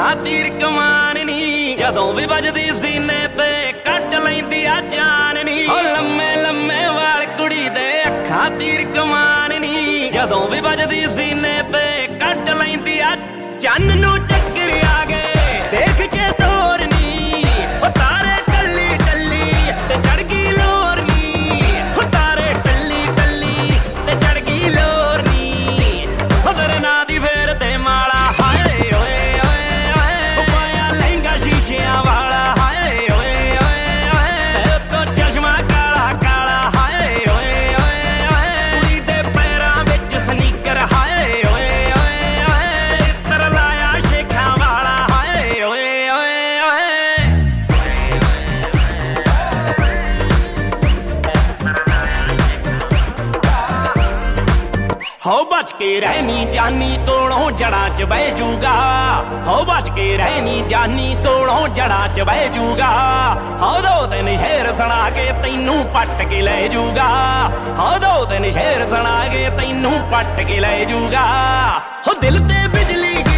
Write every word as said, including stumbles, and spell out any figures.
ਅੱਖਾਂ ਤੀਰ ਕਮਾਨ ਨੀ ਜਦੋਂ ਵੀ ਵੱਜਦੀ ਸੀਨੇ ਤੇ ਕੱਟ ਲੈਂਦੀ ਆ ਜਾਨ ਨੀ ਓ ਲੰਮੇ ਲੰਮੇ ਵਾਲ ਕੁੜੀ ਦੇ ਅੱਖਾਂ ਤੀਰ ਕਮਾਨ ਨੀ ਜਦੋਂ ਵੀ ਵੱਜਦੀ ਸੀਨੇ ਤੇ ਕੱਟ ਲੈਂਦੀ ਆ ਚੰਨ ਨੂੰ ਚੱਕਰ ਆ ਗਏ ਦੇਖ ਕੇ ਤੋਰ ਨੀ ਓ ਤਾਰੇ ਟੱਲੀ ਟੱਲੀ ਤੇ ਚੜ ਗਈ ਲੋਰ ਨੀ ਓ ਤਾਰੇ ਟੱਲੀ ਟੱਲੀ ਤੇ ਚੜ ਗਈ ਲੋਰ ਨੀ ਓ ਤੇਰੇ ਨਾਂ ਦੀ ਫੇਰ ਤੇ ਮਾਲਾ ਹਾਏ ਓਏ ਓਏ ਓਏ ਓ ਪਾਇਆ ਲਹਿੰਗਾ ਸ਼ੀਸ਼ਿਆਂ ਵਾਲਾ ਹਾਏ ਓਏ ਓਏ ਓਏ ਉੱਤੋਂ ਚਸ਼ਮਾ ਕਾਲਾ ਕਾਲਾ ਹਾਏ ਓਏ ਓਏ ਓਏ ਕੁੜੀ ਦੇ ਪੈਰਾਂ ਵਿੱਚ ਸਨੀਕਰ ਹਾਏ ਓਏ ਓਏ ਓਏ ਇੱਤਰ ਲਾਇਆ ਸ਼ੇਖਾਂ ਵਾਲਾ ਹਾਏ ਓਏ ਓਏ ਓਏ ਹੋ ਬਚ ਕੇ ਰਹਿਨੀ ਜਾਨੀ ਕੋਲੋਂ ਜੜਾਂ ਚ ਬਹਿ ਜੂਗਾ ਹੋ ਬਚ ਕੇ ਰਹਿਨੀ ਜਾਨੀ ਕੋਲੋਂ ਜੜਾਂ ਚ ਬਹਿ ਜੂਗਾ ਹੋ ਦੋ ਦਿਨ ਸ਼ੇਰ ਸੁਣਾ ਕੇ ਤੈਨੂੰ ਪੱਟ ਕੇ ਲੈ ਜੂਗਾ ਹੋ ਦੋ ਦਿਨ ਸ਼ੇਰ ਸੁਣਾ ਕੇ ਤੈਨੂੰ ਪੱਟ ਕੇ ਲੈ ਜੂਗਾ ਹੋ ਦਿਲ ਤੇ ਬਿਜਲੀ